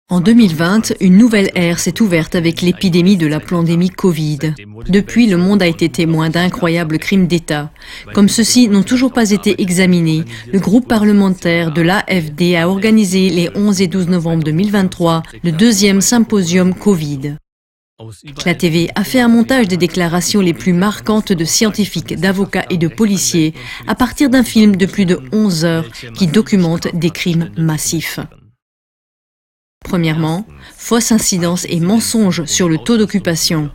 En 2020, une nouvelle ère s'est ouverte avec l'épidémie de la pandémie Covid. Depuis, le monde a été témoin d'incroyables crimes d'État. Comme ceux-ci n'ont toujours pas été examinés, le groupe parlementaire de l'AfD a organisé les 11 et 12 novembre 2023 le deuxième symposium Covid. La TV a fait un montage des déclarations les plus marquantes de scientifiques, d'avocats et de policiers à partir d'un film de plus de 11 heures qui documente des crimes massifs. Premièrement, fausse incidence et mensonges sur le taux d'occupation.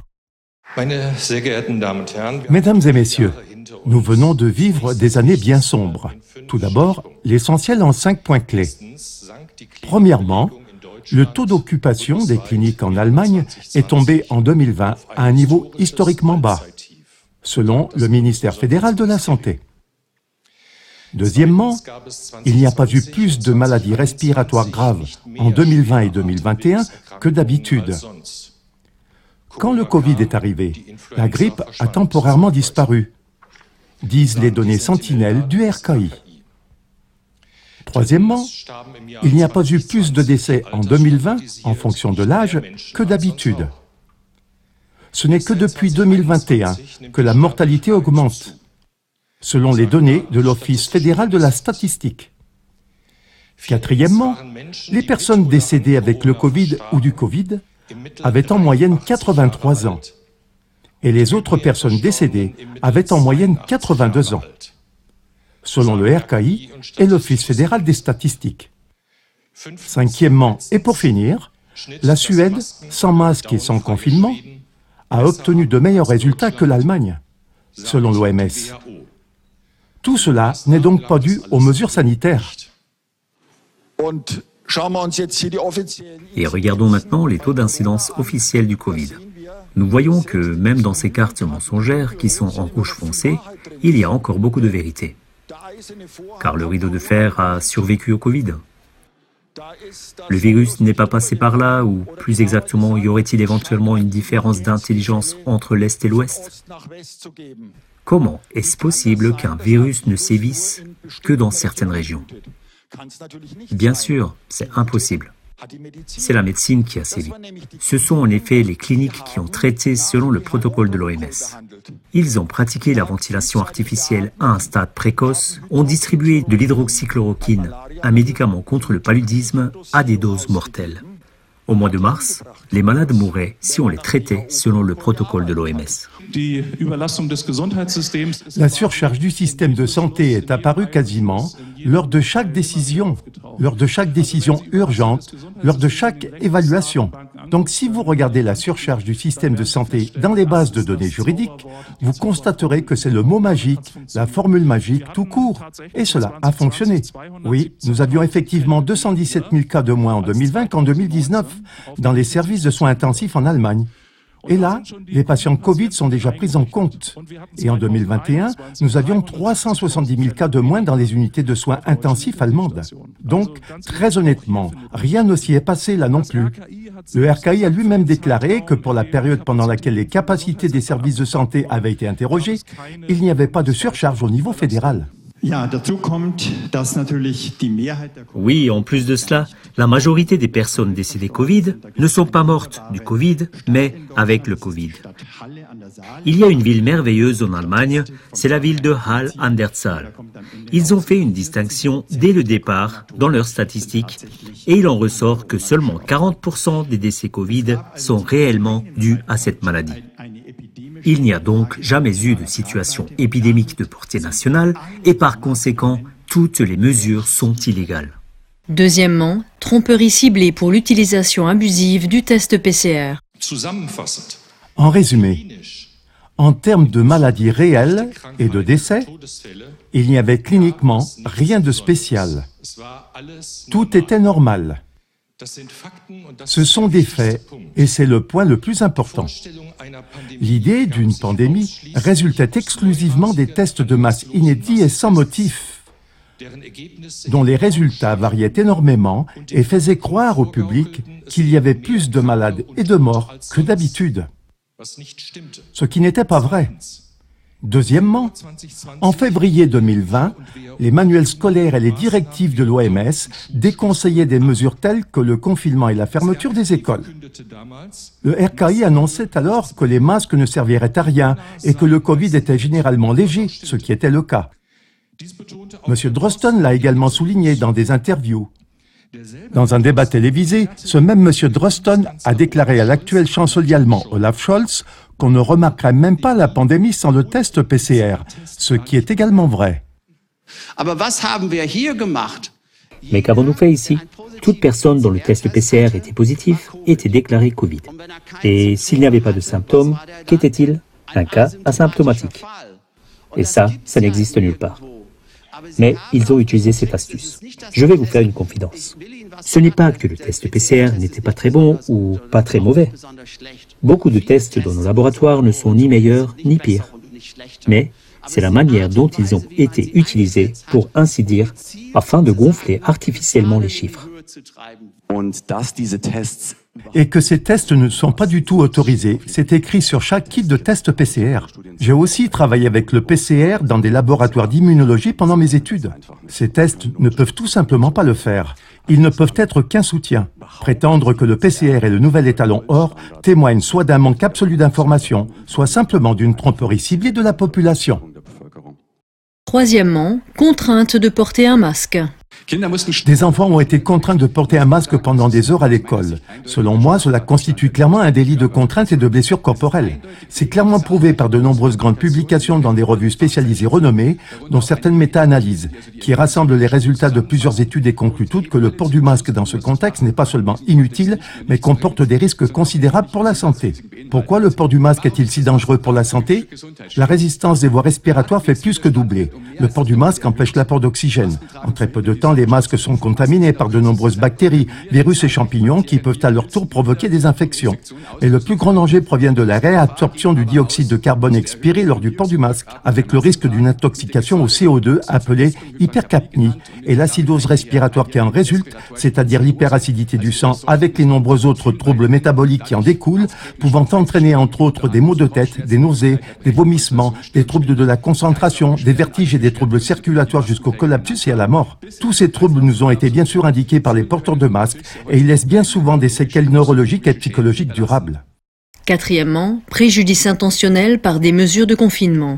Mesdames et messieurs, nous venons de vivre des années bien sombres. Tout d'abord, l'essentiel en 5 points clés. Premièrement, le taux d'occupation des cliniques en Allemagne est tombé en 2020 à un niveau historiquement bas, selon le ministère fédéral de la Santé. Deuxièmement, il n'y a pas eu plus de maladies respiratoires graves en 2020 et 2021 que d'habitude. Quand le Covid est arrivé, la grippe a temporairement disparu, disent les données sentinelles du RKI. Troisièmement, il n'y a pas eu plus de décès en 2020 en fonction de l'âge que d'habitude. Ce n'est que depuis 2021 que la mortalité augmente, selon les données de l'Office fédéral de la statistique. Quatrièmement, les personnes décédées avec le Covid ou du Covid avaient en moyenne 83 ans, et les autres personnes décédées avaient en moyenne 82 ans, selon le RKI et l'Office fédéral des statistiques. Cinquièmement, et pour finir, la Suède, sans masque et sans confinement, a obtenu de meilleurs résultats que l'Allemagne, selon l'OMS. Tout cela n'est donc pas dû aux mesures sanitaires. Et regardons maintenant les taux d'incidence officiels du Covid. Nous voyons que même dans ces cartes mensongères qui sont en rouge foncé, il y a encore beaucoup de vérité. Car le rideau de fer a survécu au Covid. Le virus n'est pas passé par là, ou plus exactement, y aurait-il éventuellement une différence d'intelligence entre l'Est et l'Ouest? Comment est-ce possible qu'un virus ne sévisse que dans certaines régions? Bien sûr, c'est impossible. C'est la médecine qui a sévi. Ce sont en effet les cliniques qui ont traité selon le protocole de l'OMS. Ils ont pratiqué la ventilation artificielle à un stade précoce, ont distribué de l'hydroxychloroquine, un médicament contre le paludisme, à des doses mortelles. Au mois de mars, les malades mouraient si on les traitait selon le protocole de l'OMS. La surcharge du système de santé est apparue quasiment lors de chaque décision urgente, lors de chaque évaluation. Donc si vous regardez la surcharge du système de santé dans les bases de données juridiques, vous constaterez que c'est le mot magique, la formule magique tout court. Et cela a fonctionné. Oui, nous avions effectivement 217 000 cas de moins en 2020 qu'en 2019 dans les services de soins intensifs en Allemagne. Et là, les patients Covid sont déjà pris en compte. Et en 2021, nous avions 370 000 cas de moins dans les unités de soins intensifs allemandes. Donc, très honnêtement, rien ne s'y est passé là non plus. Le RKI a lui-même déclaré que pour la période pendant laquelle les capacités des services de santé avaient été interrogées, il n'y avait pas de surcharge au niveau fédéral. Oui, en plus de cela, la majorité des personnes décédées Covid ne sont pas mortes du Covid, mais avec le Covid. Il y a une ville merveilleuse en Allemagne, c'est la ville de Halle an der Saale. Ils ont fait une distinction dès le départ dans leurs statistiques et il en ressort que seulement 40% des décès Covid sont réellement dus à cette maladie. Il n'y a donc jamais eu de situation épidémique de portée nationale et par conséquent, toutes les mesures sont illégales. Deuxièmement, tromperie ciblée pour l'utilisation abusive du test PCR. En résumé, en termes de maladies réelles et de décès, il n'y avait cliniquement rien de spécial. Tout était normal. Ce sont des faits et c'est le point le plus important. L'idée d'une pandémie résultait exclusivement des tests de masse inédits et sans motif, dont les résultats variaient énormément et faisaient croire au public qu'il y avait plus de malades et de morts que d'habitude. Ce qui n'était pas vrai. Deuxièmement, en février 2020, les manuels scolaires et les directives de l'OMS déconseillaient des mesures telles que le confinement et la fermeture des écoles. Le RKI annonçait alors que les masques ne serviraient à rien et que le Covid était généralement léger, ce qui était le cas. M. Drosten l'a également souligné dans des interviews. Dans un débat télévisé, ce même M. Drosten a déclaré à l'actuel chancelier allemand Olaf Scholz qu'on ne remarquerait même pas la pandémie sans le test PCR, ce qui est également vrai. Mais qu'avons-nous fait ici? Toute personne dont le test PCR était positif était déclarée Covid. Et s'il n'y avait pas de symptômes, qu'était-il? Un cas asymptomatique. Et ça n'existe nulle part. Mais ils ont utilisé cette astuce. Je vais vous faire une confidence. Ce n'est pas que le test PCR n'était pas très bon ou pas très mauvais. Beaucoup de tests dans nos laboratoires ne sont ni meilleurs ni pires. Mais c'est la manière dont ils ont été utilisés, pour ainsi dire, afin de gonfler artificiellement les chiffres. Et que ces tests ne sont pas du tout autorisés. C'est écrit sur chaque kit de test PCR. J'ai aussi travaillé avec le PCR dans des laboratoires d'immunologie pendant mes études. Ces tests ne peuvent tout simplement pas le faire. Ils ne peuvent être qu'un soutien. Prétendre que le PCR est le nouvel étalon or témoigne soit d'un manque absolu d'informations, soit simplement d'une tromperie ciblée de la population. Troisièmement, contrainte de porter un masque. Des enfants ont été contraints de porter un masque pendant des heures à l'école. Selon moi, cela constitue clairement un délit de contrainte et de blessure corporelle. C'est clairement prouvé par de nombreuses grandes publications dans des revues spécialisées renommées, dont certaines méta-analyses, qui rassemblent les résultats de plusieurs études et concluent toutes que le port du masque dans ce contexte n'est pas seulement inutile, mais comporte des risques considérables pour la santé. Pourquoi le port du masque est-il si dangereux pour la santé? La résistance des voies respiratoires fait plus que doubler. Le port du masque empêche l'apport d'oxygène. En très peu de temps, les masques sont contaminés par de nombreuses bactéries, virus et champignons qui peuvent à leur tour provoquer des infections. Et le plus grand danger provient de la réabsorption du dioxyde de carbone expiré lors du port du masque, avec le risque d'une intoxication au CO2 appelée hypercapnie et l'acidose respiratoire qui en résulte, c'est-à-dire l'hyperacidité du sang avec les nombreux autres troubles métaboliques qui en découlent, pouvant entraîner entre autres des maux de tête, des nausées, des vomissements, des troubles de la concentration, des vertiges et des troubles circulatoires jusqu'au collapsus et à la mort. Tous ces troubles nous ont été bien sûr indiqués par les porteurs de masques et ils laissent bien souvent des séquelles neurologiques et psychologiques durables. Quatrièmement, préjudice intentionnel par des mesures de confinement.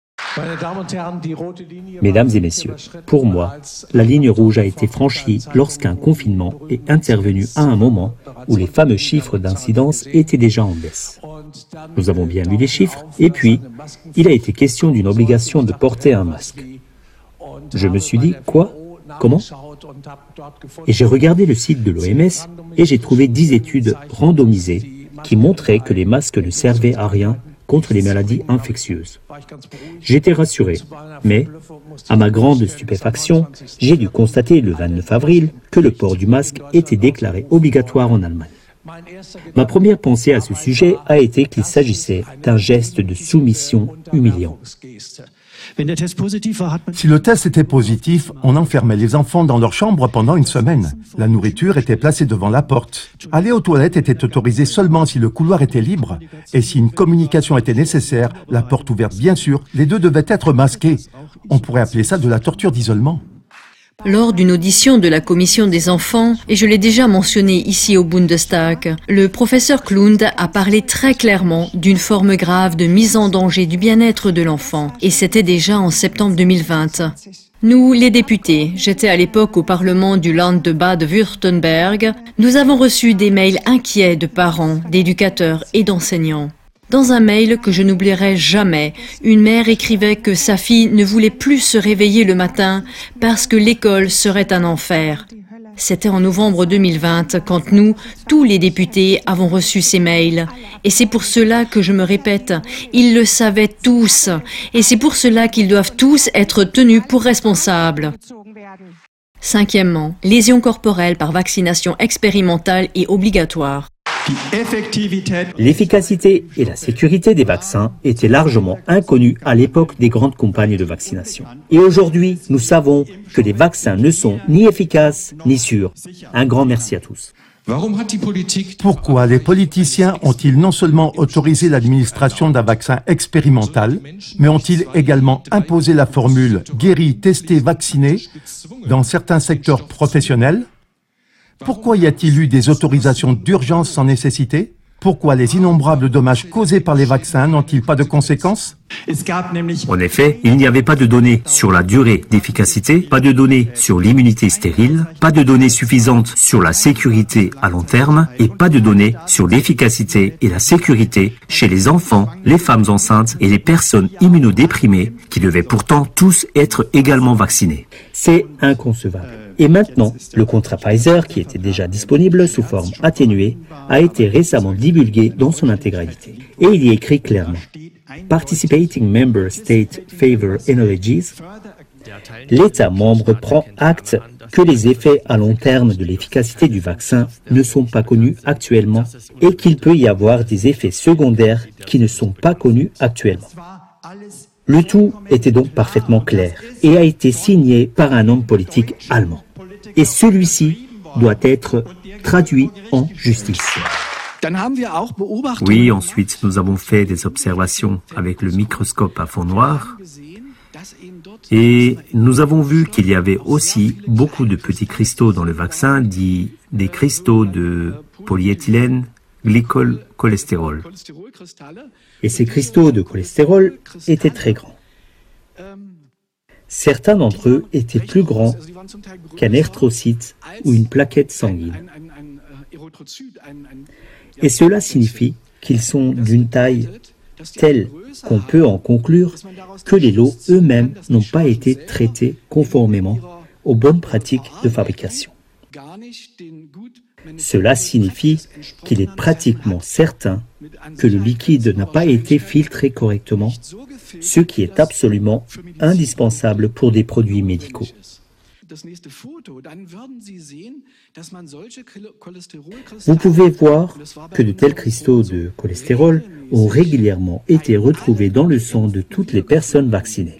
Mesdames et messieurs, pour moi, la ligne rouge a été franchie lorsqu'un confinement est intervenu à un moment où les fameux chiffres d'incidence étaient déjà en baisse. Nous avons bien vu les chiffres et puis, il a été question d'une obligation de porter un masque. Je me suis dit, quoi? Comment? Et j'ai regardé le site de l'OMS et j'ai trouvé 10 études randomisées qui montraient que les masques ne servaient à rien contre les maladies infectieuses. J'étais rassuré, mais à ma grande stupéfaction, j'ai dû constater le 29 avril que le port du masque était déclaré obligatoire en Allemagne. Ma première pensée à ce sujet a été qu'il s'agissait d'un geste de soumission humiliant. Si le test était positif, on enfermait les enfants dans leur chambre pendant une semaine. La nourriture était placée devant la porte. Aller aux toilettes était autorisé seulement si le couloir était libre. Et si une communication était nécessaire, la porte ouverte bien sûr, les deux devaient être masqués. On pourrait appeler ça de la torture d'isolement. Lors d'une audition de la commission des enfants, et je l'ai déjà mentionné ici au Bundestag, le professeur Klund a parlé très clairement d'une forme grave de mise en danger du bien-être de l'enfant, et c'était déjà en septembre 2020. Nous, les députés, j'étais à l'époque au Parlement du Land de Bade-Württemberg, nous avons reçu des mails inquiets de parents, d'éducateurs et d'enseignants. Dans un mail que je n'oublierai jamais, une mère écrivait que sa fille ne voulait plus se réveiller le matin parce que l'école serait un enfer. C'était en novembre 2020 quand nous, tous les députés, avons reçu ces mails. Et c'est pour cela que je me répète, ils le savaient tous. Et c'est pour cela qu'ils doivent tous être tenus pour responsables. Cinquièmement, lésions corporelles par vaccination expérimentale et obligatoire. L'efficacité et la sécurité des vaccins étaient largement inconnues à l'époque des grandes campagnes de vaccination. Et aujourd'hui, nous savons que les vaccins ne sont ni efficaces ni sûrs. Un grand merci à tous. Pourquoi les politiciens ont-ils non seulement autorisé l'administration d'un vaccin expérimental, mais ont-ils également imposé la formule « guéri, testé, vacciné » dans certains secteurs professionnels? Pourquoi y a-t-il eu des autorisations d'urgence sans nécessité? Pourquoi les innombrables dommages causés par les vaccins n'ont-ils pas de conséquences? En effet, il n'y avait pas de données sur la durée d'efficacité, pas de données sur l'immunité stérile, pas de données suffisantes sur la sécurité à long terme et pas de données sur l'efficacité et la sécurité chez les enfants, les femmes enceintes et les personnes immunodéprimées qui devaient pourtant tous être également vaccinés. C'est inconcevable. Et maintenant, le contrat Pfizer, qui était déjà disponible sous forme atténuée, a été récemment divulgué dans son intégralité. Et il y est écrit clairement « Participating Member State Favor Analogies ». L'État membre prend acte que les effets à long terme de l'efficacité du vaccin ne sont pas connus actuellement et qu'il peut y avoir des effets secondaires qui ne sont pas connus actuellement. Le tout était donc parfaitement clair et a été signé par un homme politique allemand. Et celui-ci doit être traduit en justice. Oui, ensuite nous avons fait des observations avec le microscope à fond noir et nous avons vu qu'il y avait aussi beaucoup de petits cristaux dans le vaccin, dits des cristaux de polyéthylène glycol-cholestérol. Et ces cristaux de cholestérol étaient très grands. Certains d'entre eux étaient plus grands qu'un érythrocyte ou une plaquette sanguine. Et cela signifie qu'ils sont d'une taille telle qu'on peut en conclure que les lots eux-mêmes n'ont pas été traités conformément aux bonnes pratiques de fabrication. Cela signifie qu'il est pratiquement certain que le liquide n'a pas été filtré correctement, ce qui est absolument indispensable pour des produits médicaux. Vous pouvez voir que de tels cristaux de cholestérol ont régulièrement été retrouvés dans le sang de toutes les personnes vaccinées.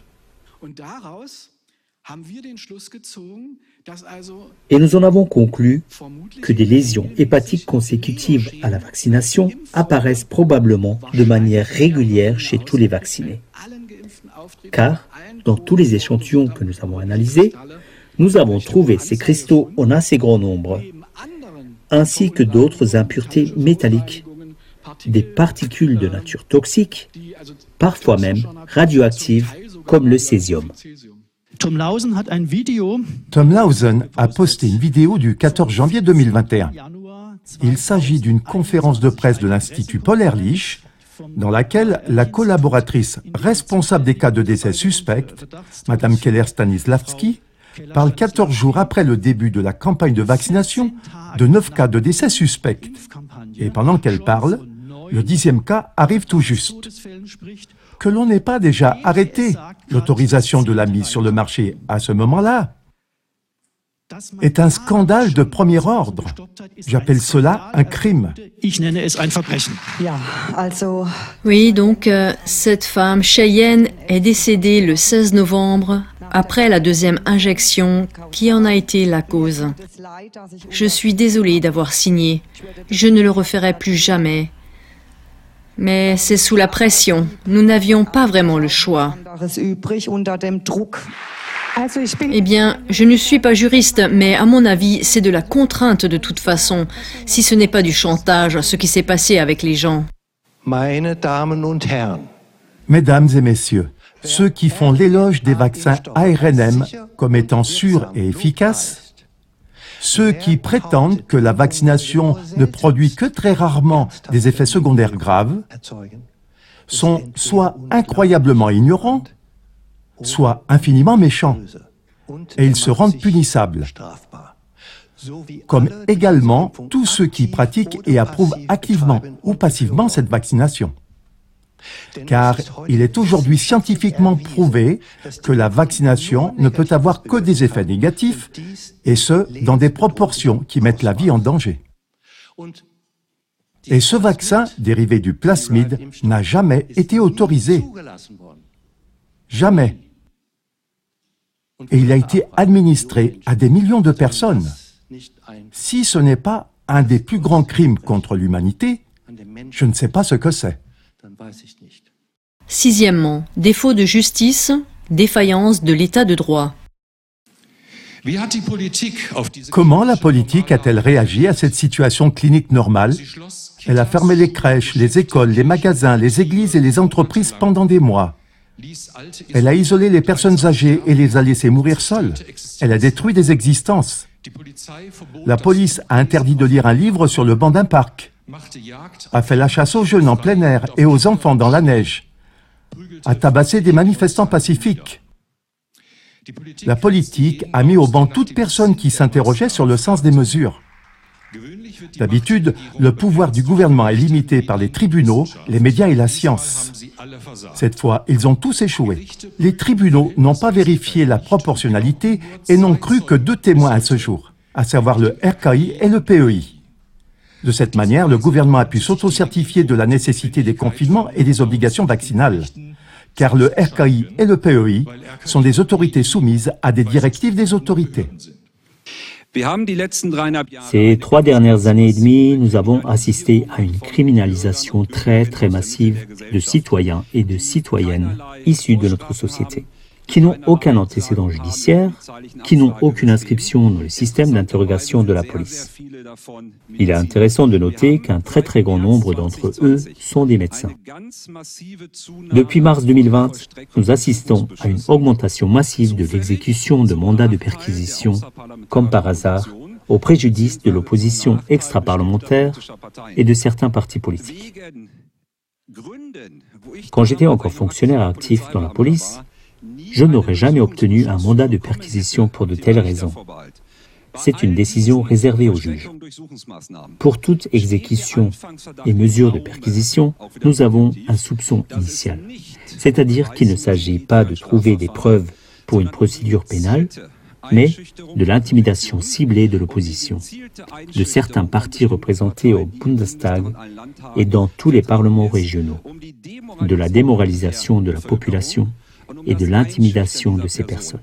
Et nous en avons conclu que des lésions hépatiques consécutives à la vaccination apparaissent probablement de manière régulière chez tous les vaccinés. Car, dans tous les échantillons que nous avons analysés, nous avons trouvé ces cristaux en assez grand nombre, ainsi que d'autres impuretés métalliques, des particules de nature toxique, parfois même radioactives, comme le césium. Tom Lausen a posté une vidéo du 14 janvier 2021. Il s'agit d'une conférence de presse de l'Institut Paul Ehrlich, dans laquelle la collaboratrice responsable des cas de décès suspects, Mme Keller-Stanislavski, parle 14 jours après le début de la campagne de vaccination de 9 cas de décès suspects. Et pendant qu'elle parle, le 10e cas arrive tout juste. Que l'on n'ait pas déjà arrêté l'autorisation de la mise sur le marché à ce moment-là est un scandale de premier ordre. J'appelle cela un crime. Oui, donc cette femme, Cheyenne, est décédée le 16 novembre après la deuxième injection qui en a été la cause. Je suis désolée d'avoir signé. Je ne le referai plus jamais. Mais c'est sous la pression. Nous n'avions pas vraiment le choix. Eh bien, je ne suis pas juriste, mais à mon avis, c'est de la contrainte de toute façon, si ce n'est pas du chantage, ce qui s'est passé avec les gens. Mesdames et messieurs, ceux qui font l'éloge des vaccins ARNM comme étant sûrs et efficaces, ceux qui prétendent que la vaccination ne produit que très rarement des effets secondaires graves, sont soit incroyablement ignorants, soit infiniment méchants, et ils se rendent punissables, comme également tous ceux qui pratiquent et approuvent activement ou passivement cette vaccination. Car il est aujourd'hui scientifiquement prouvé que la vaccination ne peut avoir que des effets négatifs, et ce, dans des proportions qui mettent la vie en danger. Et ce vaccin, dérivé du plasmide, n'a jamais été autorisé. Jamais. Et il a été administré à des millions de personnes. Si ce n'est pas un des plus grands crimes contre l'humanité, je ne sais pas ce que c'est. Sixièmement, défaut de justice, défaillance de l'état de droit. Comment la politique a-t-elle réagi à cette situation clinique normale? Elle a fermé les crèches, les écoles, les magasins, les églises et les entreprises pendant des mois. Elle a isolé les personnes âgées et les a laissées mourir seules. Elle a détruit des existences. La police a interdit de lire un livre sur le banc d'un parc, a fait la chasse aux jeunes en plein air et aux enfants dans la neige, a tabassé des manifestants pacifiques. La politique a mis au banc toute personne qui s'interrogeait sur le sens des mesures. D'habitude, le pouvoir du gouvernement est limité par les tribunaux, les médias et la science. Cette fois, ils ont tous échoué. Les tribunaux n'ont pas vérifié la proportionnalité et n'ont cru que 2 témoins à ce jour, à savoir le RKI et le PEI. De cette manière, le gouvernement a pu s'auto-certifier de la nécessité des confinements et des obligations vaccinales. Car le RKI et le PEI sont des autorités soumises à des directives des autorités. Ces 3 dernières années et demie, nous avons assisté à une criminalisation très massive de citoyens et de citoyennes issus de notre société, qui n'ont aucun antécédent judiciaire, qui n'ont aucune inscription dans le système d'interrogation de la police. Il est intéressant de noter qu'un très grand nombre d'entre eux sont des médecins. Depuis mars 2020, nous assistons à une augmentation massive de l'exécution de mandats de perquisition, comme par hasard, au préjudice de l'opposition extra-parlementaire et de certains partis politiques. Quand j'étais encore fonctionnaire actif dans la police, je n'aurais jamais obtenu un mandat de perquisition pour de telles raisons. C'est une décision réservée aux juges. Pour toute exécution et mesure de perquisition, nous avons un soupçon initial. C'est-à-dire qu'il ne s'agit pas de trouver des preuves pour une procédure pénale, mais de l'intimidation ciblée de l'opposition, de certains partis représentés au Bundestag et dans tous les parlements régionaux, de la démoralisation de la population et de l'intimidation de ces personnes.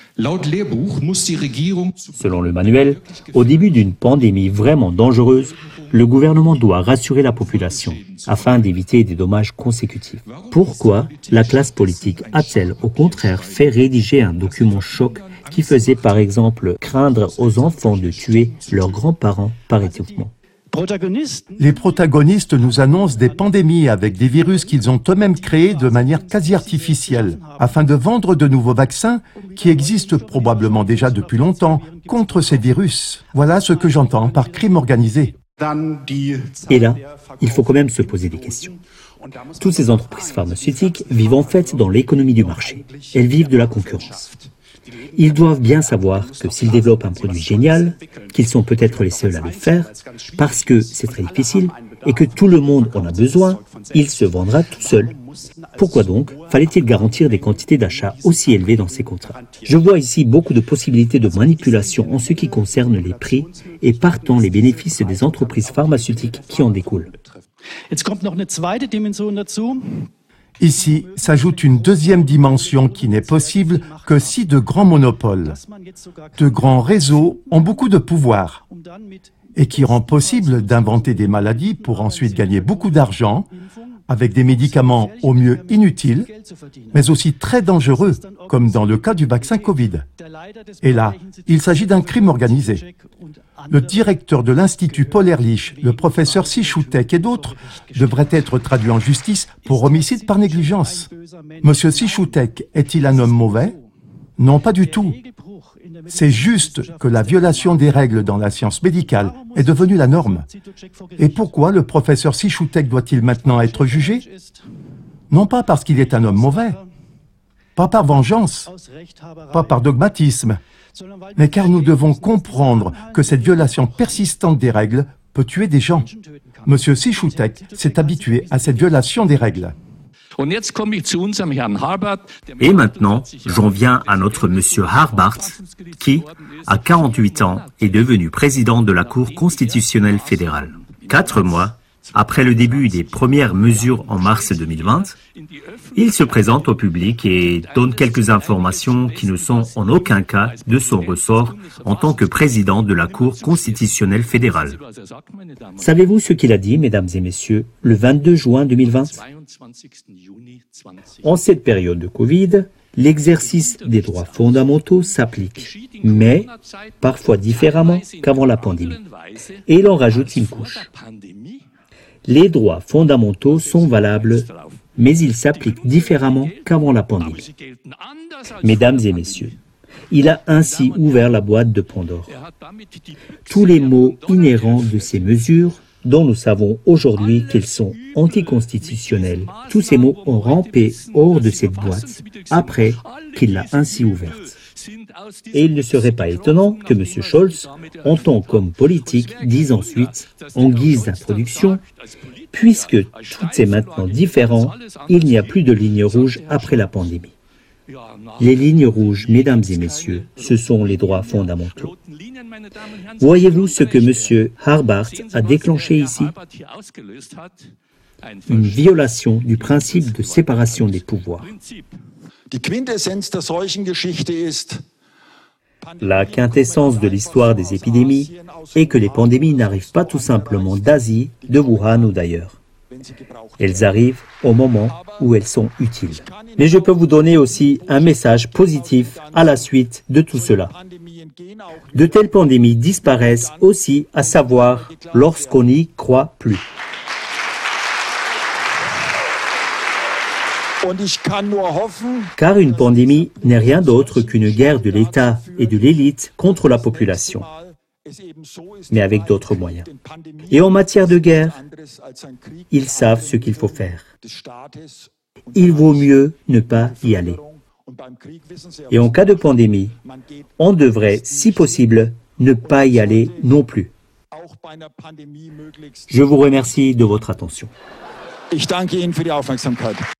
Selon le manuel, au début d'une pandémie vraiment dangereuse, le gouvernement doit rassurer la population afin d'éviter des dommages consécutifs. Pourquoi la classe politique a-t-elle au contraire fait rédiger un document choc qui faisait par exemple craindre aux enfants de tuer leurs grands-parents par étouffement? Les protagonistes nous annoncent des pandémies avec des virus qu'ils ont eux-mêmes créés de manière quasi artificielle, afin de vendre de nouveaux vaccins qui existent probablement déjà depuis longtemps contre ces virus. Voilà ce que j'entends par crime organisé. Et là, il faut quand même se poser des questions. Toutes ces entreprises pharmaceutiques vivent en fait dans l'économie du marché. Elles vivent de la concurrence. Ils doivent bien savoir que s'ils développent un produit génial, qu'ils sont peut-être les seuls à le faire, parce que c'est très difficile et que tout le monde en a besoin, il se vendra tout seul. Pourquoi donc fallait-il garantir des quantités d'achat aussi élevées dans ces contrats? Je vois ici beaucoup de possibilités de manipulation en ce qui concerne les prix et partant les bénéfices des entreprises pharmaceutiques qui en découlent. Ici s'ajoute une deuxième dimension qui n'est possible que si de grands monopoles, de grands réseaux ont beaucoup de pouvoir et qui rend possible d'inventer des maladies pour ensuite gagner beaucoup d'argent avec des médicaments au mieux inutiles, mais aussi très dangereux, comme dans le cas du vaccin Covid. Et là, il s'agit d'un crime organisé. Le directeur de l'Institut Paul-Ehrlich, le professeur Cichoutek et d'autres devraient être traduits en justice pour homicide par négligence. Monsieur Cichoutek est-il un homme mauvais? Non, pas du tout. C'est juste que la violation des règles dans la science médicale est devenue la norme. Et pourquoi le professeur Cichoutek doit-il maintenant être jugé? Non pas parce qu'il est un homme mauvais, pas par vengeance, pas par dogmatisme, mais car nous devons comprendre que cette violation persistante des règles peut tuer des gens. Monsieur Cichoutek s'est habitué à cette violation des règles. Et maintenant, j'en viens à notre monsieur Harbart, qui, à 48 ans, est devenu président de la Cour constitutionnelle fédérale. 4 mois Après le début des premières mesures en mars 2020, il se présente au public et donne quelques informations qui ne sont en aucun cas de son ressort en tant que président de la Cour constitutionnelle fédérale. Savez-vous ce qu'il a dit, mesdames et messieurs, le 22 juin 2020 ? En cette période de Covid, l'exercice des droits fondamentaux s'applique, mais parfois différemment qu'avant la pandémie. Et il en rajoute une couche. Les droits fondamentaux sont valables, mais ils s'appliquent différemment qu'avant la pandémie. Mesdames et messieurs, il a ainsi ouvert la boîte de Pandore. Tous les mots inhérents de ces mesures, dont nous savons aujourd'hui qu'elles sont anticonstitutionnelles, tous ces mots ont rampé hors de cette boîte après qu'il l'a ainsi ouverte. Et il ne serait pas étonnant que M. Scholz, en tant qu'homme politique, dise ensuite, en guise d'introduction, « Puisque tout est maintenant différent, il n'y a plus de ligne rouge après la pandémie. » Les lignes rouges, mesdames et messieurs, ce sont les droits fondamentaux. Voyez-vous ce que M. Harbart a déclenché ici? Une violation du principe de séparation des pouvoirs. La quintessence de l'histoire des épidémies est que les pandémies n'arrivent pas tout simplement d'Asie, de Wuhan ou d'ailleurs. Elles arrivent au moment où elles sont utiles. Mais je peux vous donner aussi un message positif à la suite de tout cela. De telles pandémies disparaissent aussi, à savoir, lorsqu'on n'y croit plus. Car une pandémie n'est rien d'autre qu'une guerre de l'État et de l'élite contre la population, mais avec d'autres moyens. Et en matière de guerre, ils savent ce qu'il faut faire. Il vaut mieux ne pas y aller. Et en cas de pandémie, on devrait, si possible, ne pas y aller non plus. Je vous remercie de votre attention. Ich danke Ihnen für die Aufmerksamkeit.